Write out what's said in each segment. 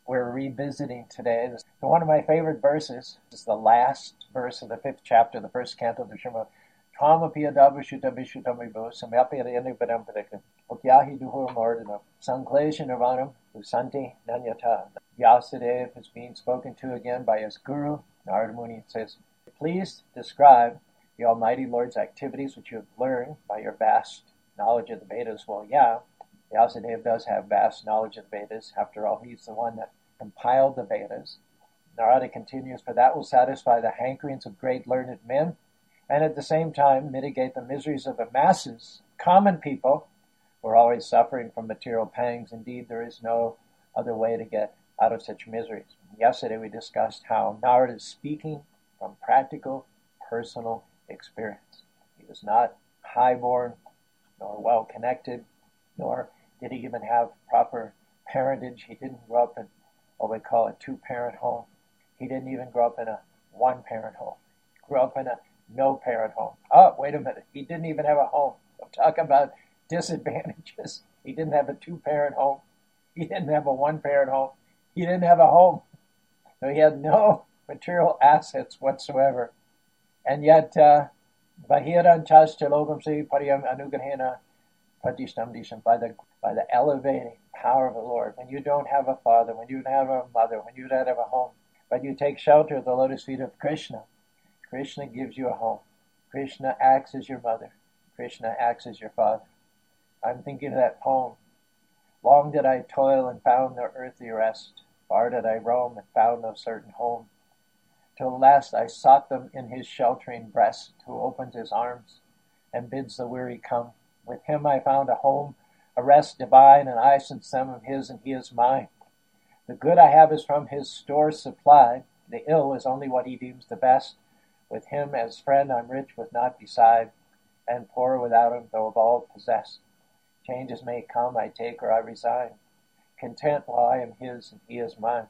we're revisiting today. One of my favorite verses is the last verse of the 5th chapter, the first canto of the Shema. Trama piyadabu shutamishutamibus, samyapiyanipadampadakan, okyahi duhur mordana, sanklesha nirvanam, usanti nanyata. Vyasadeva is being spoken to again by his guru, Narada Muni. It says, please describe the Almighty Lord's activities which you have learned by your vast knowledge of the Vedas. Well, yeah, Vyasadeva does have vast knowledge of the Vedas. After all, he's the one that compiled the Vedas. Narada continues, for that will satisfy the hankerings of great learned men, and at the same time mitigate the miseries of the masses, common people, who are always suffering from material pangs. Indeed, there is no other way to get out of such miseries. Yesterday we discussed how Narada is speaking from practical, personal experience. He was not high-born, nor well-connected, nor did he even have proper parentage. He didn't grow up in what we call a two-parent home. He didn't even grow up in a one-parent home. He grew up in a no-parent home. Oh, wait a minute. He didn't even have a home. I'm talking about disadvantages. He didn't have a two-parent home. He didn't have a one-parent home. He didn't have a home. So he had no material assets whatsoever. And yet, Bahiran Chastalogam Se Pariyam Anugrahena Pratishtam Disham, by the elevating power of the Lord. When you don't have a father, when you don't have a mother, when you don't have a home, but you take shelter at the lotus feet of Krishna, Krishna gives you a home. Krishna acts as your mother. Krishna acts as your father. I'm thinking of that poem. Long did I toil and found no earthly rest. Far did I roam and found no certain home. Till at last I sought them in his sheltering breast, who opens his arms and bids the weary come. With him I found a home, a rest divine, and I since am of his and he is mine. The good I have is from his store supplied. The ill is only what he deems the best. With him as friend I'm rich with naught beside, and poor without him, though of all possessed. Changes may come, I take or I resign, content while I am his and he is mine.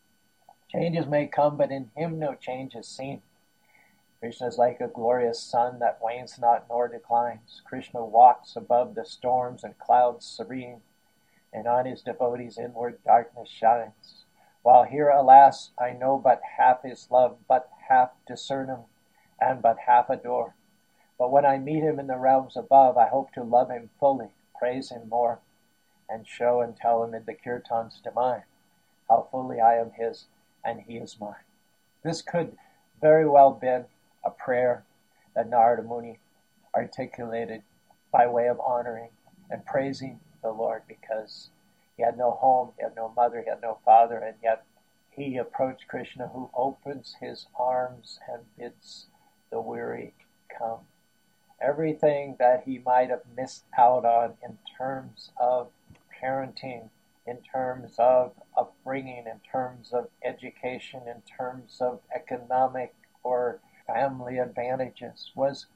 Changes may come, but in him no change is seen. Krishna is like a glorious sun that wanes not nor declines. Krishna walks above the storms and clouds serene, and on his devotees inward darkness shines. While here, alas, I know but half his love, but half discern him, and but half adore. But when I meet him in the realms above, I hope to love him fully, praise him more, and show and tell him in the kirtans divine how fully I am his and he is mine. This could very well have been a prayer that Narada Muni articulated by way of honoring and praising the Lord, because he had no home, he had no mother, he had no father, and yet he approached Krishna, who opens his arms and bids the weary come. Everything that he might have missed out on in terms of parenting, in terms of upbringing, in terms of education, in terms of economic or family advantages, was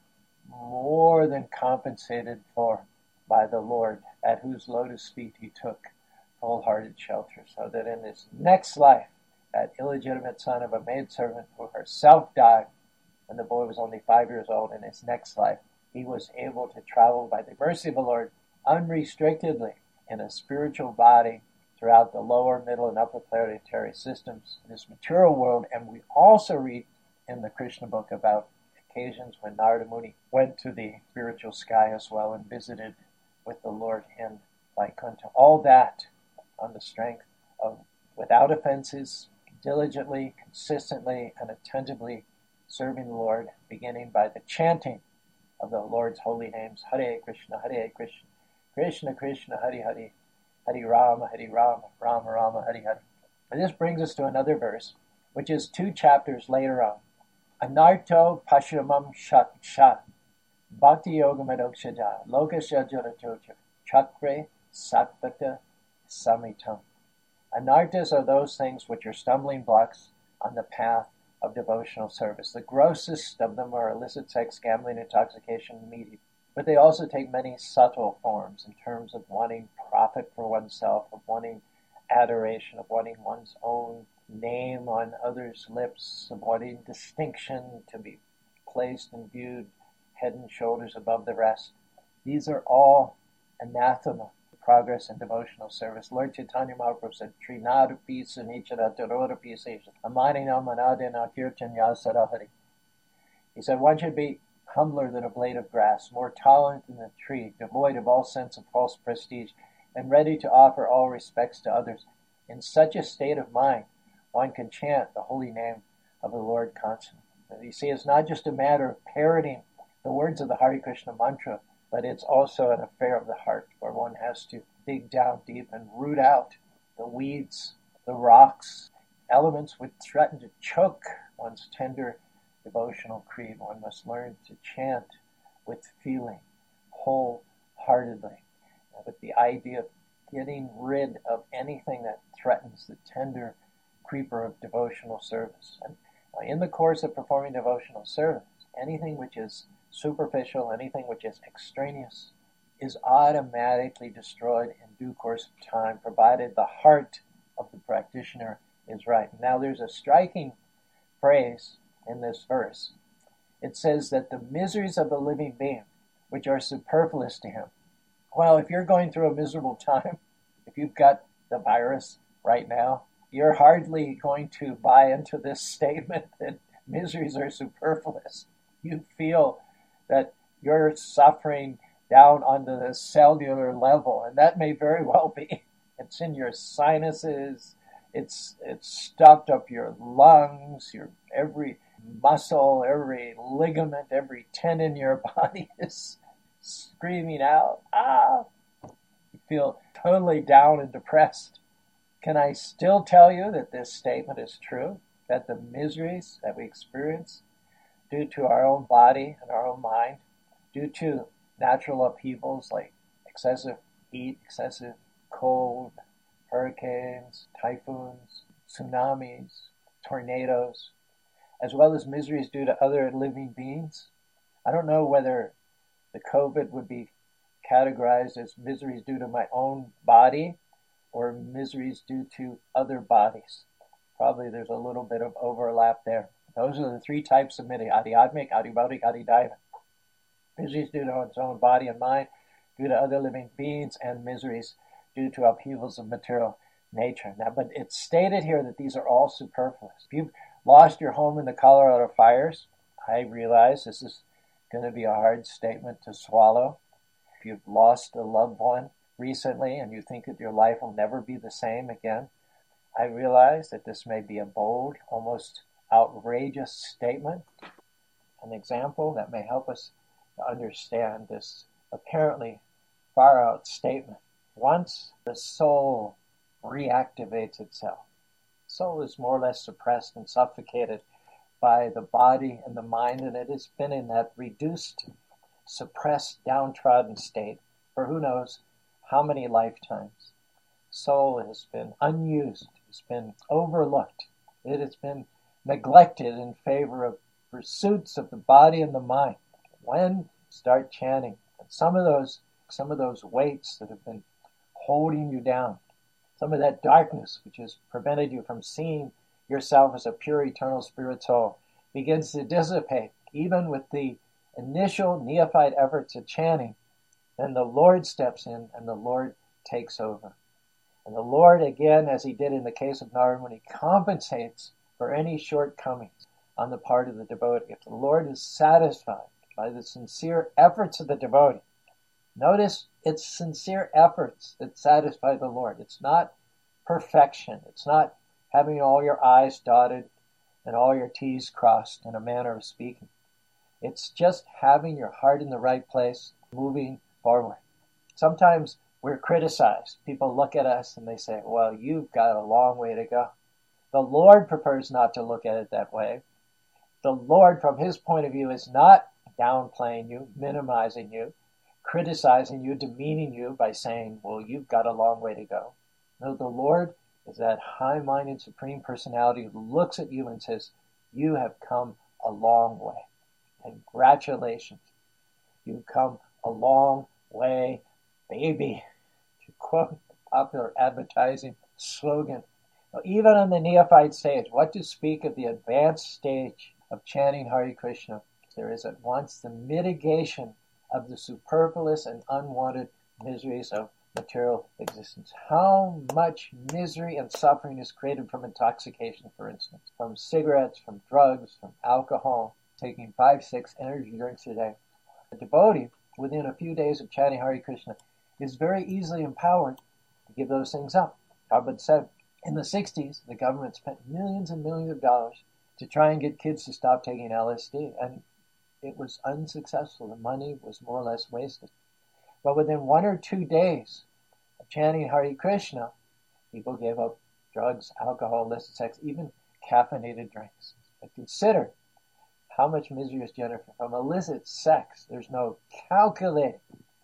more than compensated for by the Lord, at whose lotus feet he took full-hearted shelter, so that in his next life, that illegitimate son of a maidservant who herself died when the boy was only 5 years old, in his next life, he was able to travel by the mercy of the Lord unrestrictedly in a spiritual body throughout the lower, middle, and upper planetary systems in this material world. And we also read in the Krishna book about occasions when Narada Muni went to the spiritual sky as well and visited with the Lord in Vaikuntha. All that on the strength of, without offenses, diligently, consistently, and attentively serving the Lord, beginning by the chanting of the Lord's holy names, Hare Krishna, Krishna Krishna, Hare Hare, Hare Rama, Rama Rama, Hare Hare. And this brings us to another verse, which is 2 chapters later on. Anarto Pashramam Shat, Bhakti Yoga Madokshada, Lokasya Jaratocha, Chakre Satvata Samitam. Anartas are those things which are stumbling blocks on the path of devotional service. The grossest of them are illicit sex, gambling, intoxication, and meat. But they also take many subtle forms in terms of wanting profit for oneself, of wanting adoration, of wanting one's own name on others' lips, of wanting distinction, to be placed and viewed head and shoulders above the rest. These are all anathema progress in devotional service. Lord Chaitanya Mahaprabhu said, Trinadu Pisa Nichara Tarora Pisa Amanina Manadina Kirtanya Sarahari. He said, one should be humbler than a blade of grass, more tolerant than a tree, devoid of all sense of false prestige, and ready to offer all respects to others. In such a state of mind, one can chant the holy name of the Lord constantly. You see, it's not just a matter of parroting the words of the Hare Krishna mantra, but it's also an affair of the heart, where one has to dig down deep and root out the weeds, the rocks, elements which threaten to choke one's tender devotional creed. One must learn to chant with feeling, wholeheartedly, with the idea of getting rid of anything that threatens the tender creeper of devotional service. And in the course of performing devotional service, anything which is superficial, anything which is extraneous, is automatically destroyed in due course of time, provided the heart of the practitioner is right. Now, there's a striking phrase in this verse. It says that the miseries of the living being, which are superfluous to him. Well, if you're going through a miserable time, if you've got the virus right now, you're hardly going to buy into this statement that miseries are superfluous. You feel that you're suffering down onto the cellular level, and that may very well be. It's in your sinuses, it's stopped up your lungs, your every muscle, every ligament, every tendon in your body is screaming out, ah! You feel totally down and depressed. Can I still tell you that this statement is true? That the miseries that we experience due to our own body and our own mind, due to natural upheavals like excessive heat, excessive cold, hurricanes, typhoons, tsunamis, tornadoes, as well as miseries due to other living beings. I don't know whether the COVID would be categorized as miseries due to my own body or miseries due to other bodies. Probably there's a little bit of overlap there. Those are the three types of misery: adhyatmic, adhibautic, adhidaivic. Miseries due to one's own body and mind, due to other living beings, and miseries due to upheavals of material nature. Now, but it's stated here that these are all superfluous. If you've lost your home in the Colorado fires, I realize this is going to be a hard statement to swallow. If you've lost a loved one recently and you think that your life will never be the same again, I realize that this may be a bold, almost outrageous statement, an example that may help us to understand this apparently far out statement. Once the soul reactivates itself, soul is more or less suppressed and suffocated by the body and the mind, and it has been in that reduced, suppressed, downtrodden state for who knows how many lifetimes. Soul has been unused, it's been overlooked, it has been neglected in favor of pursuits of the body and the mind. When start chanting, and some of those weights that have been holding you down, some of that darkness which has prevented you from seeing yourself as a pure eternal spirit soul, begins to dissipate, even with the initial neophyte efforts at chanting, then the Lord steps in and the Lord takes over. And the Lord, again, as he did in the case of Narada Muni, compensates for any shortcomings on the part of the devotee. If the Lord is satisfied by the sincere efforts of the devotee, notice it's sincere efforts that satisfy the Lord. It's not perfection. It's not having all your I's dotted and all your T's crossed, in a manner of speaking. It's just having your heart in the right place, moving forward. Sometimes we're criticized. People look at us and they say, well, you've got a long way to go. The Lord prefers not to look at it that way. The Lord, from his point of view, is not downplaying you, minimizing you, criticizing you, demeaning you by saying, well, you've got a long way to go. No, the Lord is that high-minded Supreme Personality who looks at you and says, you have come a long way. Congratulations. You've come a long way, baby, to quote the popular advertising slogan. Now, even on the neophyte stage, what to speak of the advanced stage of chanting Hare Krishna? There is at once the mitigation of the superfluous and unwanted miseries of material existence. How much misery and suffering is created from intoxication, for instance, from cigarettes, from drugs, from alcohol, taking 5-6 energy drinks a day. A devotee, within a few days of chanting Hare Krishna, is very easily empowered to give those things up. Prabhupada said, in the 60s, the government spent millions and millions of dollars to try and get kids to stop taking LSD, and it was unsuccessful. The money was more or less wasted. But within 1 or 2 days of chanting Hare Krishna, people gave up drugs, alcohol, illicit sex, even caffeinated drinks. But consider how much misery is generated from illicit sex. There's no calculating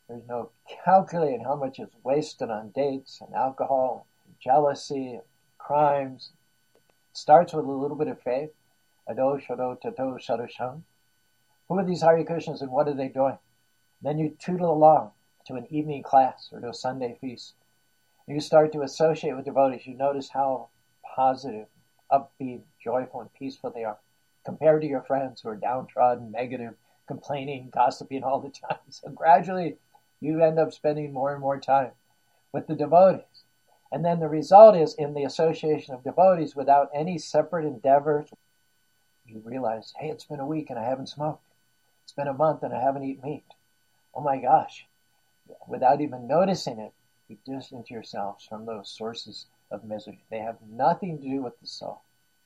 how much is wasted on dates and alcohol, and jealousy, and crimes. It starts with a little bit of faith. Ado, shado, tato, shadasham. Who are these Hare Krishnas and what are they doing? Then you tootle along to an evening class or to a Sunday feast. You start to associate with devotees. You notice how positive, upbeat, joyful, and peaceful they are compared to your friends who are downtrodden, negative, complaining, gossiping all the time. So gradually, you end up spending more and more time with the devotees. And then the result is, in the association of devotees without any separate endeavors, you realize, hey, it's been a week and I haven't smoked. It's been a month and I haven't eaten meat. Oh my gosh. Without even noticing it, you distance yourselves from those sources of misery. They have nothing to do with the soul.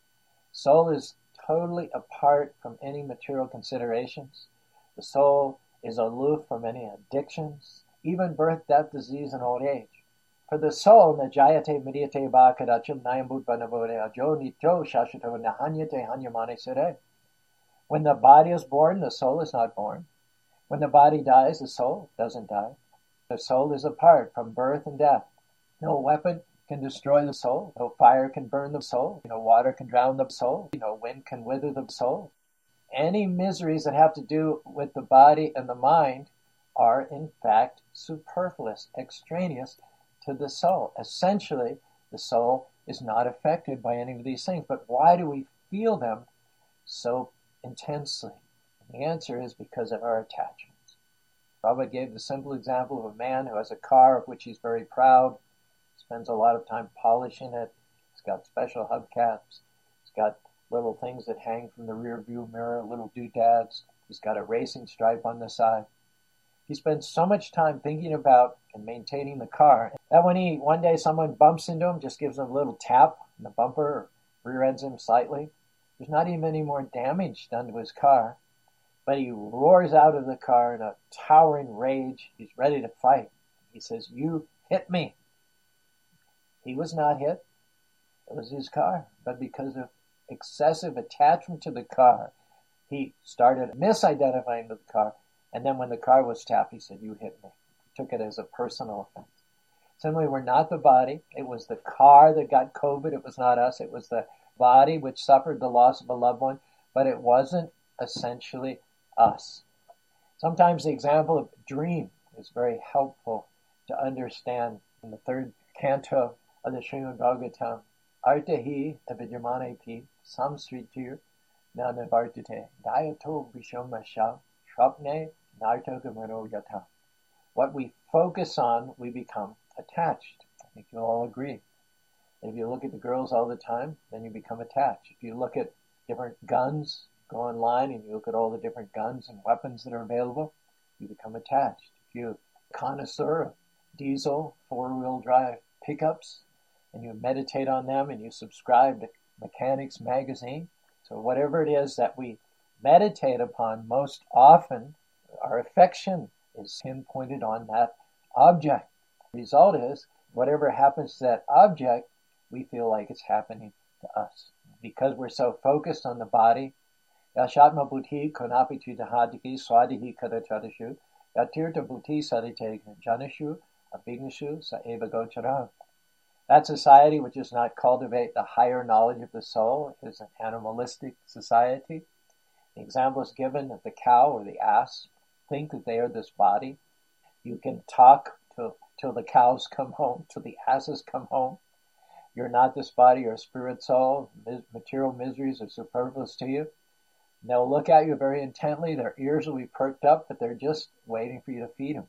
Soul is totally apart from any material considerations. The soul is aloof from any addictions, even birth, death, disease, and old age. For the soul, najayate midyate ba kadachim nayambut banavode ajo nityo shashato nahanyate hanyamane sere. When the body is born, the soul is not born. When the body dies, the soul doesn't die. The soul is apart from birth and death. No weapon can destroy the soul. No fire can burn the soul. No water can drown the soul. No wind can wither the soul. Any miseries that have to do with the body and the mind are, in fact, superfluous, extraneous to the soul. Essentially, the soul is not affected by any of these things. But why do we feel them so intensely? And the answer is because of our attachments. Prabhupada gave the simple example of a man who has a car of which he's very proud, spends a lot of time polishing it. It's got special hubcaps. It's got little things that hang from the rear view mirror, little doodads. He's got a racing stripe on the side. He spends so much time thinking about and maintaining the car that when one day someone bumps into him, just gives him a little tap in the bumper or rear ends him slightly, there's not even any more damage done to his car. But he roars out of the car in a towering rage. He's ready to fight. He says, "You hit me." He was not hit. It was his car. But because of excessive attachment to the car, he started misidentifying the car. And then when the car was tapped, he said, "You hit me." He took it as a personal offense. Similarly, we're not the body. It was the car that got COVID. It was not us. It was the body which suffered the loss of a loved one. But it wasn't essentially us. Sometimes the example of dream is very helpful to understand. In the 3rd canto of the Srimad Bhagavatam, Artahi abhidyamane pi samsritir na nivartate dayato vishomasha shrapne nartokamano yata. What we focus on, we become attached. I think you'll all agree. If you look at the girls all the time, then you become attached. If you look at different guns, go online and you look at all the different guns and weapons that are available, you become attached. If you're a connoisseur of diesel, 4-wheel drive pickups, and you meditate on them and you subscribe to Mechanics Magazine, so whatever it is that we meditate upon, most often our affection is pinpointed on that object. The result is, whatever happens to that object, we feel like it's happening to us. Because we're so focused on the body, Yashatma buddhi konapiti dahadiki swadihi kadachadashu, yatirta buddhi sadite janashu, abhignashu sa eva gocharam. That society which does not cultivate the higher knowledge of the soul is an animalistic society. The example is given that the cow or the ass think that they are this body. You can talk till the cows come home, till the asses come home. You're not this body, you're a spirit soul. Material miseries are superfluous to you. And they'll look at you very intently. Their ears will be perked up, but they're just waiting for you to feed them.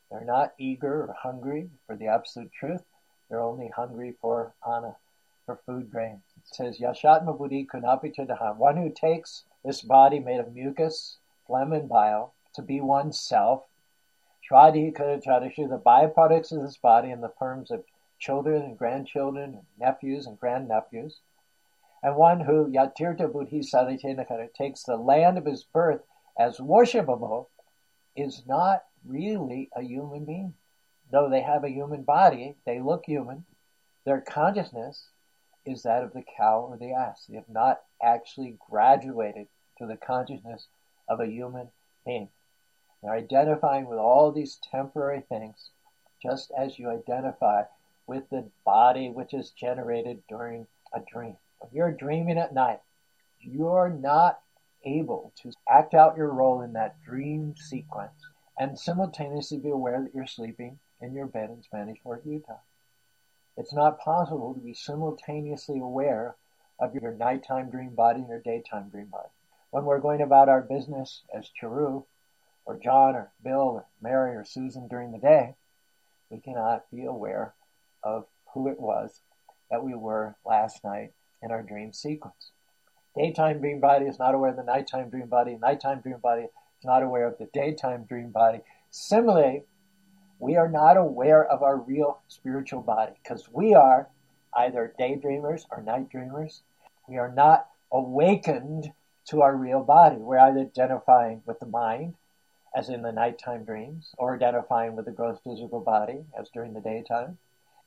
They're not eager or hungry for the absolute truth. They're only hungry for ana, for food grains. It says, Yashatma buddhi kunapi chadaha, one who takes this body made of mucus, phlegm, and bile to be oneself, Shvadi Kadachadishu, the byproducts of this body in the forms of children and grandchildren, and nephews and grandnephews, and one who Yatirta Buddhi Saditenakara takes the land of his birth as worshipable is not really a human being. Though they have a human body, they look human, their consciousness is that of the cow or the ass. They have not actually graduated to the consciousness of a human being. They're identifying with all these temporary things, just as you identify with the body which is generated during a dream. When you're dreaming at night, you're not able to act out your role in that dream sequence and simultaneously be aware that you're sleeping in your bed in Spanish Fort, Utah. It's not possible to be simultaneously aware of your nighttime dream body and your daytime dream body. When we're going about our business as Charu, or John, or Bill, or Mary, or Susan during the day, we cannot be aware of who it was that we were last night in our dream sequence. Daytime dream body is not aware of the nighttime dream body. Nighttime dream body is not aware of the daytime dream body. Similarly, we are not aware of our real spiritual body because we are either daydreamers or night dreamers. We are not awakened to our real body. We're either identifying with the mind, as in the nighttime dreams, or identifying with the gross physical body, as during the daytime.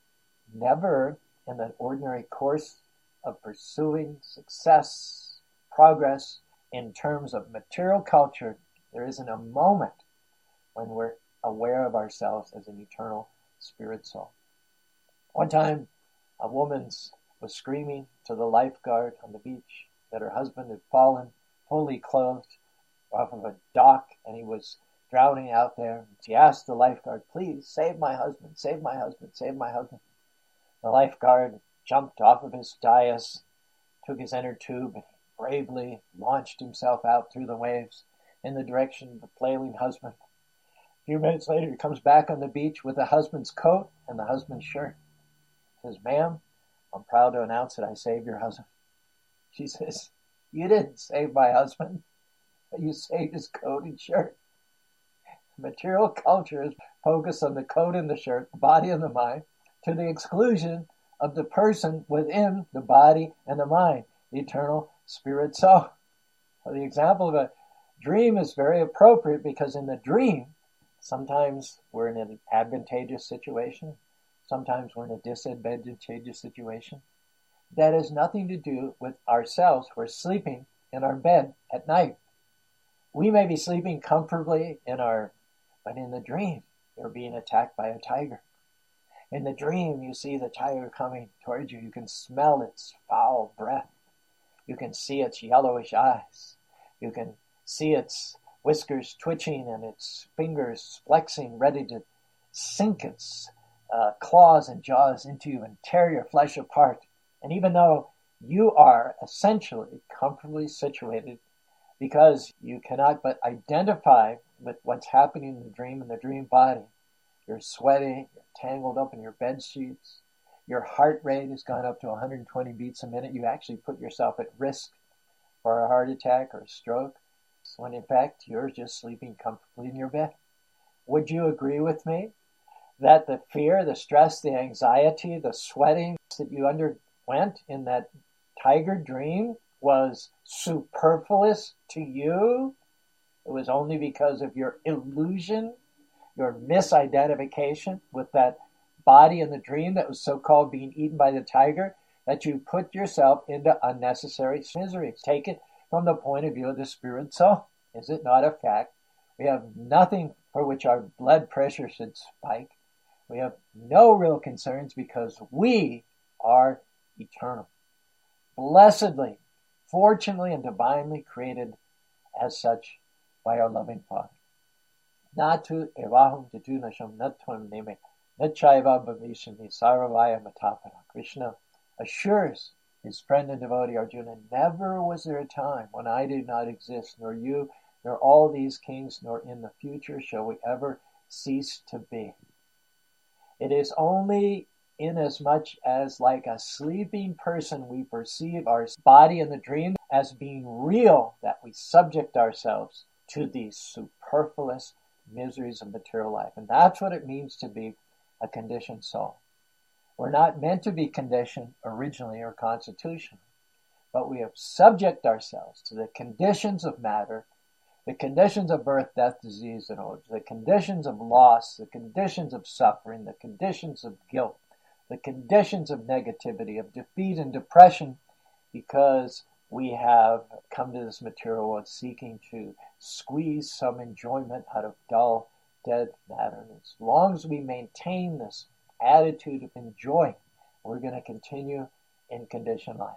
Never in the ordinary course of pursuing success, progress in terms of material culture, there isn't a moment when we're aware of ourselves as an eternal spirit soul. One time, a woman was screaming to the lifeguard on the beach that her husband had fallen, fully clothed, off of a dock, and he was drowning out there. She asked the lifeguard, please, save my husband, save my husband, save my husband. The lifeguard jumped off of his dais, took his inner tube, and bravely launched himself out through the waves in the direction of the flailing husband. A few minutes later, he comes back on the beach with the husband's coat and the husband's shirt. He says, ma'am, I'm proud to announce that I saved your husband. She says, you didn't save my husband. You saved his coat and shirt. Material culture is focused on the coat and the shirt, the body and the mind, to the exclusion of the person within the body and the mind, the eternal spirit soul. So the example of a dream is very appropriate because in the dream, sometimes we're in an advantageous situation, sometimes we're in a disadvantageous situation. That has nothing to do with ourselves. We're sleeping in our bed at night. We may be sleeping comfortably but in the dream, you're being attacked by a tiger. In the dream, you see the tiger coming towards you. You can smell its foul breath. You can see its yellowish eyes. You can see its whiskers twitching and its fingers flexing, ready to sink its claws and jaws into you and tear your flesh apart. And even though you are essentially comfortably situated, because you cannot but identify with what's happening in the dream and the dream body. You're sweating, you're tangled up in your bed sheets, your heart rate has gone up to 120 beats a minute. You actually put yourself at risk for a heart attack or a stroke, when in fact you're just sleeping comfortably in your bed. Would you agree with me that the fear, the stress, the anxiety, the sweating that you underwent in that tiger dream was superfluous to you? It was only because of your illusion, your misidentification with that body in the dream that was so-called being eaten by the tiger, that you put yourself into unnecessary misery. Take it from the point of view of the spirit soul. Is it not a fact? We have nothing for which our blood pressure should spike. We have no real concerns because we are eternal. Blessedly, fortunately, and divinely created as such by our loving Father. Natu evahum tatunasham natvam neme nachaiva bhavishami saravaya matapana. Krishna assures his friend and devotee Arjuna, never was there a time when I did not exist, nor you, nor all these kings, nor in the future shall we ever cease to be. It is only inasmuch as, like a sleeping person, we perceive our body in the dream as being real that we subject ourselves to these superfluous miseries of material life. And that's what it means to be a conditioned soul. We're not meant to be conditioned originally or constitutionally, but we have subject ourselves to the conditions of matter, the conditions of birth, death, disease, and old, the conditions of loss, the conditions of suffering, the conditions of guilt, the conditions of negativity, of defeat and depression, because we have come to this material world seeking to squeeze some enjoyment out of dull, dead matter. And as long as we maintain this attitude of enjoying, we're going to continue in conditioned life.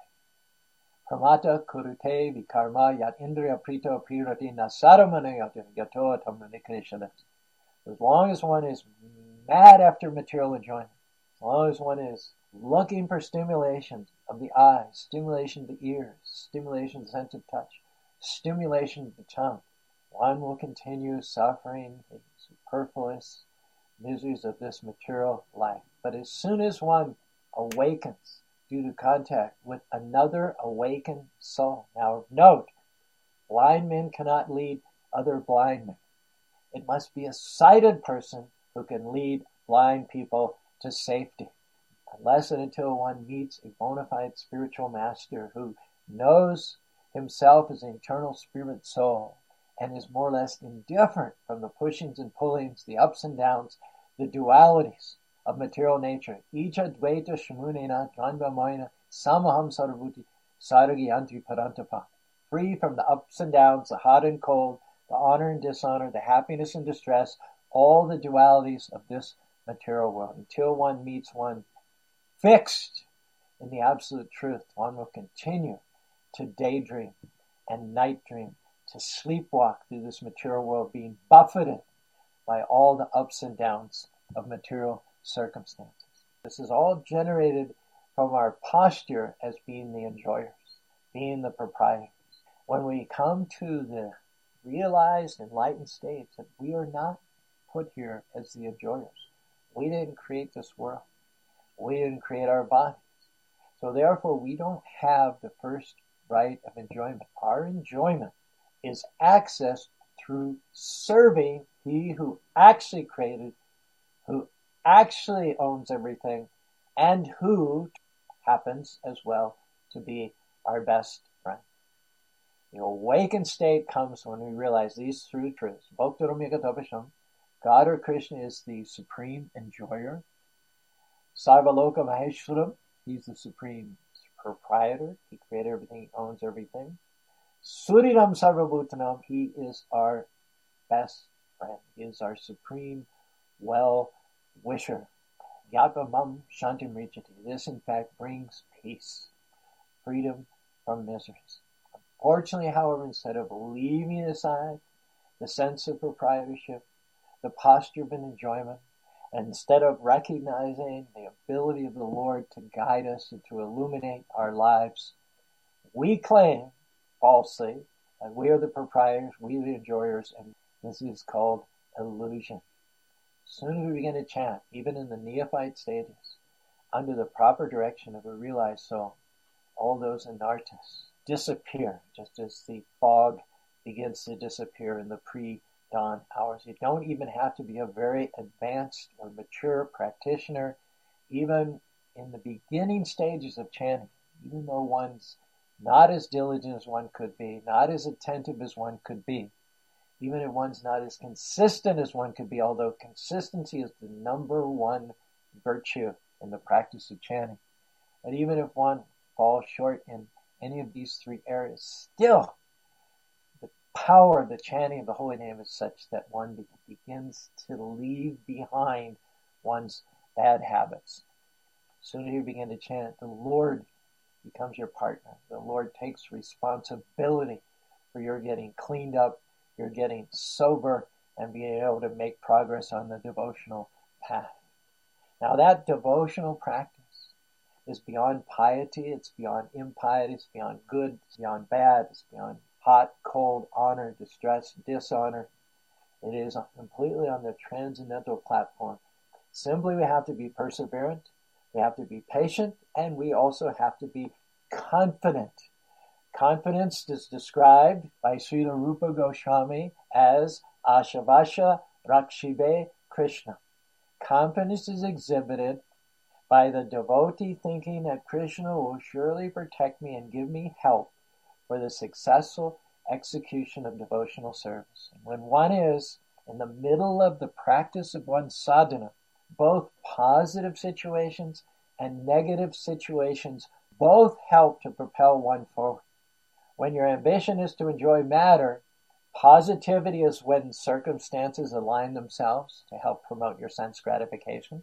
Pramata kurute vikarma yat indriya prito prirati nasaramana yato tamanikrishana. As long as one is mad after material enjoyment, as long as one is looking for stimulation of the eyes, stimulation of the ears, stimulation of the sense of touch, stimulation of the tongue, one will continue suffering the superfluous miseries of this material life. But as soon as one awakens due to contact with another awakened soul. Now note, blind men cannot lead other blind men. It must be a sighted person who can lead blind people to safety. Unless and until one meets a bona fide spiritual master who knows himself as an eternal spirit soul and is more or less indifferent from the pushings and pullings, the ups and downs, the dualities of material nature. Icha dvaita shamunena dvanvamayana samaham sarvuti saragyanti parantapa. Free from the ups and downs, the hot and cold, the honor and dishonor, the happiness and distress, all the dualities of this material world. Until one meets one fixed in the absolute truth, one will continue to daydream and night dream, to sleepwalk through this material world, being buffeted by all the ups and downs of material circumstances. This is all generated from our posture as being the enjoyers, being the proprietors. When we come to the realized, enlightened states that we are not put here as the enjoyers. We didn't create this world. We didn't create our bodies. So therefore, we don't have the first right of enjoyment. Our enjoyment is accessed through serving He who actually created, who actually owns everything, and who happens as well to be our best friend. The awakened state comes when we realize these three truths. God or Krishna is the supreme enjoyer. Sarvaloka Maheshwaram, He's the supreme proprietor. He created everything, He owns everything. Suriram Sarvabhutanam, He is our best friend. He is our supreme well-wisher. Yatmam Shantim Richati. This, in fact, brings peace, freedom from miseries. Unfortunately, however, instead of leaving aside the sense of proprietorship, the posture of an enjoyment, and instead of recognizing the ability of the Lord to guide us and to illuminate our lives, we claim falsely that we are the proprietors, we are the enjoyers, and this is called illusion. As soon as we begin to chant, even in the neophyte stages, under the proper direction of a realized soul, all those anarthas disappear, just as the fog begins to disappear in the pre-dawn hours. You don't even have to be a very advanced or mature practitioner, even in the beginning stages of chanting, even though one's not as diligent as one could be, not as attentive as one could be, even if one's not as consistent as one could be, although consistency is the number one virtue in the practice of chanting. But even if one falls short in any of these three areas, still the power of the chanting of the holy name is such that one begins to leave behind one's bad habits. As soon as you begin to chant, the Lord becomes your partner. The Lord takes responsibility for your getting cleaned up, you're getting sober, and being able to make progress on the devotional path. Now that devotional practice is beyond piety, it's beyond impiety, it's beyond good, it's beyond bad, it's beyond hot, cold, honor, distress, dishonor. It is completely on the transcendental platform. Simply we have to be perseverant, we have to be patient, and we also have to be confident. Confidence is described by Srila Rupa Goswami as Ashavasha Rakshibe Krishna. Confidence is exhibited by the devotee thinking that Krishna will surely protect me and give me help for the successful execution of devotional service. And when one is in the middle of the practice of one's sadhana, both positive situations and negative situations both help to propel one forward. When your ambition is to enjoy matter, positivity is when circumstances align themselves to help promote your sense gratification.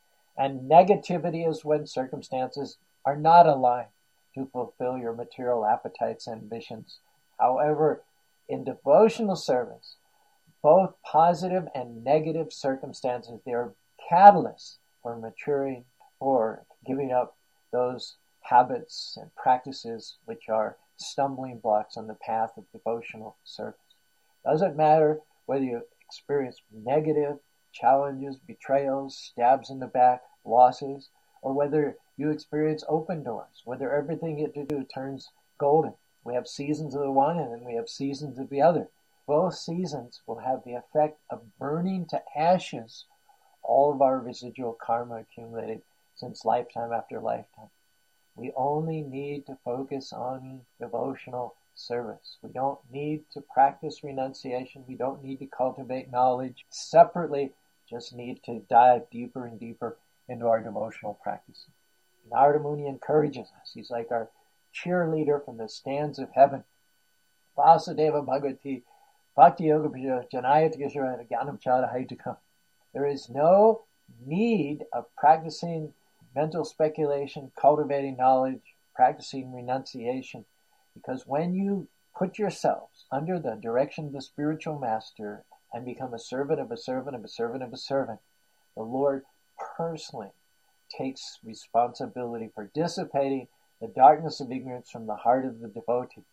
And negativity is when circumstances are not aligned to fulfill your material appetites and ambitions. However, in devotional service, both positive and negative circumstances, they are catalysts for maturing, for giving up those habits and practices which are stumbling blocks on the path of devotional service. Doesn't matter whether you experience negative challenges, betrayals, stabs in the back, losses, or whether you experience open doors, whether everything you do turns golden. We have seasons of the one and then we have seasons of the other. Both seasons will have the effect of burning to ashes all of our residual karma accumulated since lifetime after lifetime. We only need to focus on devotional service. We don't need to practice renunciation. We don't need to cultivate knowledge separately. Just need to dive deeper and deeper into our devotional practice. Narada Muni encourages us. He's like our cheerleader from the stands of heaven. Vasudeva Bhagavati Bhakti Yoga Janayat Yashara Gyanam Chara Haitakam. There is no need of practicing mental speculation, cultivating knowledge, practicing renunciation, because when you put yourselves under the direction of the spiritual master and become a servant of a servant of a servant of a servant, the Lord personally takes responsibility for dissipating the darkness of ignorance from the heart of the devotee.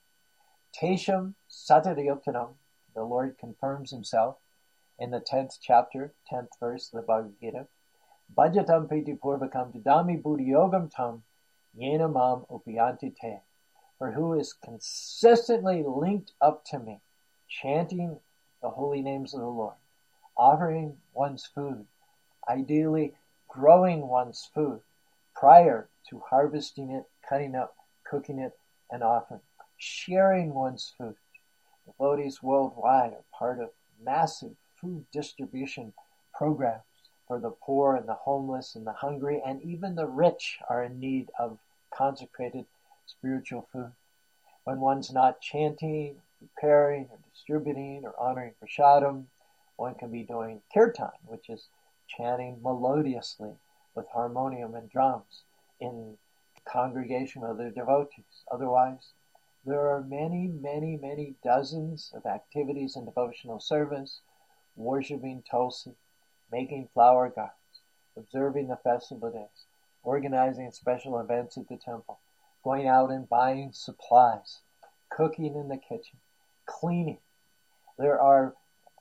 Tesham Satadayoktanam, the Lord confirms himself in the 10th chapter, 10th verse of the Bhagavad Gita. Bhajatam Priti Purvakam Didami Buddhi Yogam Tam Yena Mam Upiyanti Te. For who is consistently linked up to me, chanting the holy names of the Lord, offering one's food, ideally growing one's food prior to harvesting it, cutting up, cooking it, and offering, sharing one's food. Devotees worldwide are part of massive food distribution programs for the poor and the homeless and the hungry, and even the rich are in need of consecrated spiritual food. When one's not chanting, preparing, or distributing, or honoring prasadam, one can be doing kirtan, which is chanting melodiously with harmonium and drums in congregation of other devotees. Otherwise, there are many, many, many dozens of activities in devotional service: worshipping Tulsi, making flower gardens, observing the festival days, organizing special events at the temple, going out and buying supplies, cooking in the kitchen, cleaning. There are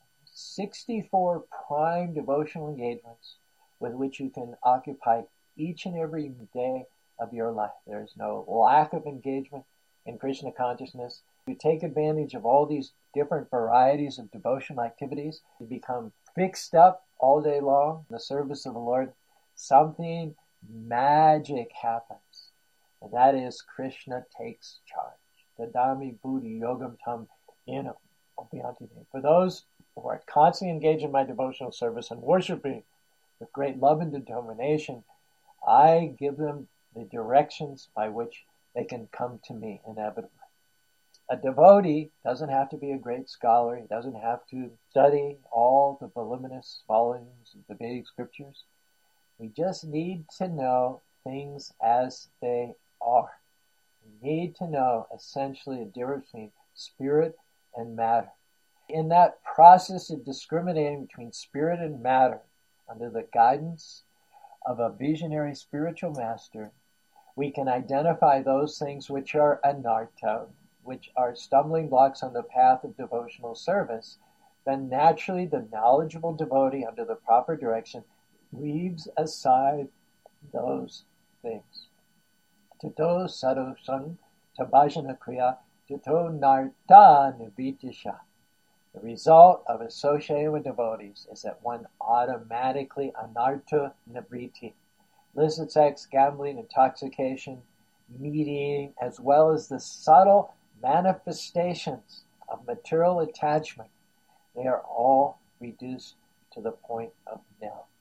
64 prime devotional engagements with which you can occupy each and every day of your life. There is no lack of engagement in Krishna consciousness. You take advantage of all these different varieties of devotional activities. You become fixed up all day long in the service of the Lord. Something magic happens, and that is Krishna takes charge. Dadami Buddhi Yogam Tam Yena Upiyanti. For those who are constantly engaged in my devotional service and worshiping with great love and determination, I give them the directions by which they can come to me inevitably. A devotee doesn't have to be a great scholar. He doesn't have to study all the voluminous volumes of the Vedic scriptures. We just need to know things as they are. We need to know essentially the difference between spirit and matter. In that process of discriminating between spirit and matter, under the guidance of a visionary spiritual master, we can identify those things which are anartha, which are stumbling blocks on the path of devotional service, then naturally the knowledgeable devotee under the proper direction leaves aside those things. Tato sadhusang tabhajana kriya tato narta nivitisha. The result of associating with devotees is that one automatically anartha nivriti, illicit sex, gambling, intoxication, meat eating, as well as the subtle manifestations of material attachment, they are all reduced to the point of nil.